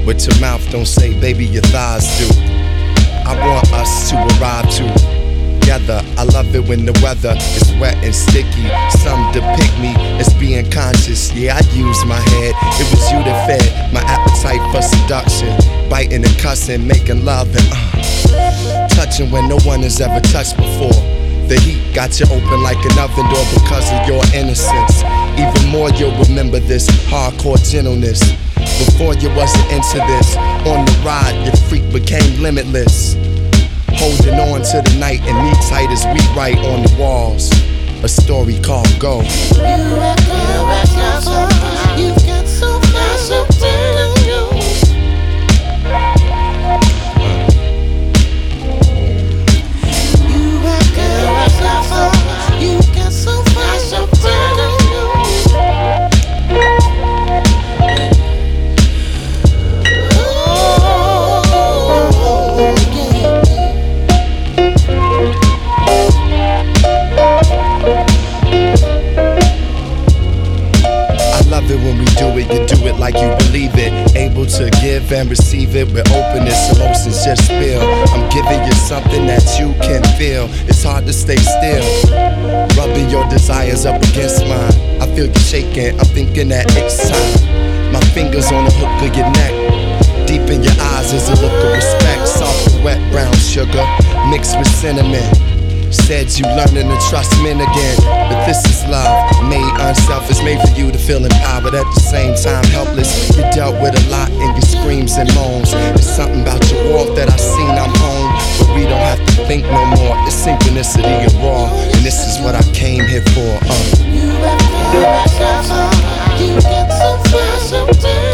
What your mouth don't say, baby, your thighs do. I want us to arrive together. I love it when the weather is wet and sticky. Some depict me as being conscious. Yeah, I use my head. It was you that fed my appetite for seduction. Biting and cussing, making love and touching when no one has ever touched before. The heat got you open like an oven door because of your innocence. Even more you'll remember this hardcore gentleness. Before you wasn't into this. On the ride, your freak became limitless. Holding on to the night and me tight as we write on the walls. A story called Go. You got so far, you got so far, so damn you. You got so far, you got so far, so damn you. When we do it, you do it like you believe it. Able to give and receive it with openness, emotions just spill. I'm giving you something that you can feel. It's hard to stay still. Rubbing your desires up against mine. I feel you shaking, I'm thinking that it's time. My fingers on the hook of your neck. Deep in your eyes is a look of respect. Soft and wet brown sugar mixed with cinnamon. Said you learning to trust men again, but this is love, made unselfish, made for you to feel empowered at the same time helpless. You dealt with a lot in your screams and moans. There's something about your walk that I seen I'm home, but we don't have to think no more. It's synchronicity and raw, and this is what I came here for. You got so far, you got so far, so damn.